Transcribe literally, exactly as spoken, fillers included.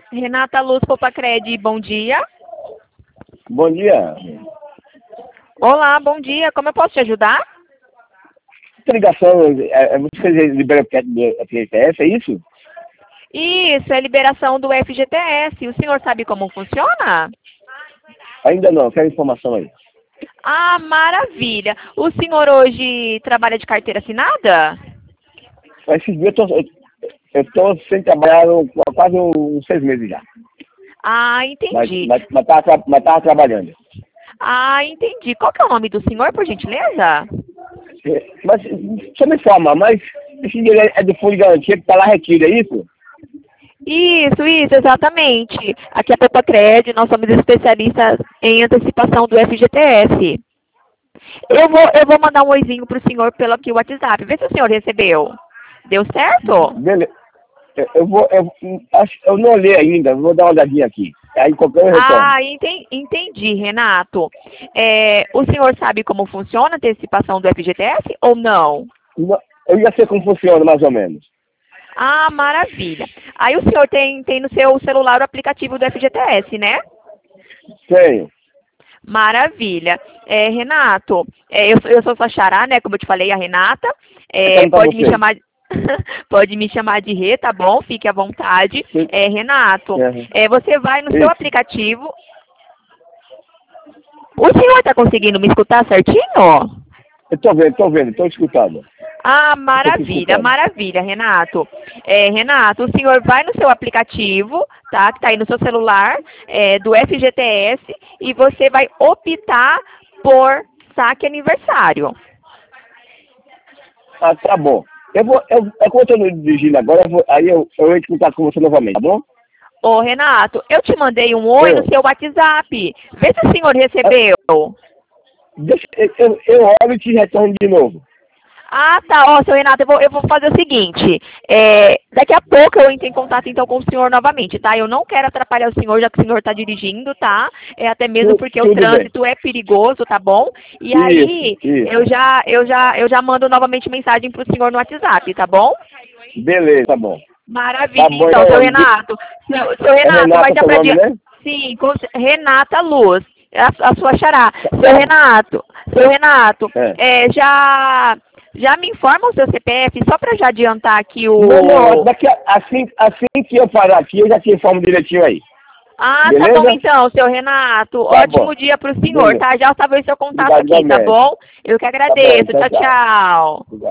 Renata Luz Popacred, bom dia. Bom dia. Olá, bom dia. Como eu posso te ajudar? Essa ligação, é, é você libera o do F G T S, é isso? Isso, é liberação do F G T S. O senhor sabe como funciona? Ainda não, quero informação aí. Ah, maravilha. O senhor hoje trabalha de carteira assinada? Esses dias eu tô, eu tô sem trabalhar há quase uns seis meses já. Ah, Mas, entendi. mas, mas, tava, mas tava trabalhando. Ah, entendi. Qual que é o nome do senhor, por gentileza? É, Mas, só me informa, mas esse dinheiro é do fundo de garantia que está lá retido, é isso? Isso, isso, exatamente. Aqui é a Popacred, nós somos especialistas em antecipação do F G T S. Eu vou, eu vou mandar um oizinho pro senhor pelo aqui o WhatsApp. Vê se o senhor recebeu. Deu certo? Beleza. Eu, eu vou, eu, acho, eu não olhei ainda, vou dar uma olhadinha aqui. Aí qualquer eu retorno. Ah, enten- entendi, Renato. É, o senhor sabe como funciona a antecipação do F G T S ou não? Não, eu já sei como funciona, mais ou menos. Ah, maravilha. Aí o senhor tem, tem no seu celular o aplicativo do F G T S, né? Tenho. Maravilha. É, Renato, é, eu, eu sou sua xará, né? Como eu te falei, a Renata. É, Então, pra pode me vocês. chamar de... pode me chamar de Rê, tá bom? Fique à vontade. Sim. É, Renato, Uhum. é, você vai no seu Isso. aplicativo. O senhor está conseguindo me escutar certinho? Eu tô vendo, tô vendo, tô escutando. Ah, Eu tô te maravilha, escutando. maravilha, Renato. É, Renato, o senhor vai no seu aplicativo, tá? Que está aí no seu celular, é, do F G T S, e você vai optar por saque aniversário. Ah, tá bom. Eu vou, eu, é como eu tô dirigindo agora, eu vou, aí eu, eu entro em contato com você novamente, tá bom? Ô, Renato, eu te mandei um oi no Eu. seu WhatsApp. Vê se o senhor Ah, recebeu. deixa, eu, eu, eu olho e te retorno de novo. Ah, tá. Ó, seu Renato, eu vou, eu vou fazer o seguinte. É, daqui a pouco eu entro em contato, então, com o senhor novamente, tá? Eu não quero atrapalhar o senhor, já que o senhor está dirigindo, tá? É, até mesmo Tu, porque o tudo bem. trânsito é perigoso, tá bom? E Isso, aí, isso. eu já, eu já, eu já mando novamente mensagem pro senhor no WhatsApp, tá bom? Beleza, tá bom. Maravilha, Tá bom, então, seu então. de- Renato. Seu, seu É Renato, Renata mas já seu pra nome, dia... né? Sim, com... Renata Luz, é a, a sua xará. Tá, Seu tá bom. Renato, seu Renato, É. é, já, já me informa o seu C P F, só pra já adiantar aqui Não, não, o... daqui a, assim, assim que eu parar aqui, eu já te informo direitinho aí. Ah, tá bom Beleza? então, seu Renato. Tá bom. Ótimo dia pro senhor, Beleza. tá? Já salvei seu contato Obrigado aqui, tá igualmente. bom? Eu que Tá bom, agradeço. tchau, Tchau, tchau. tchau. Obrigado.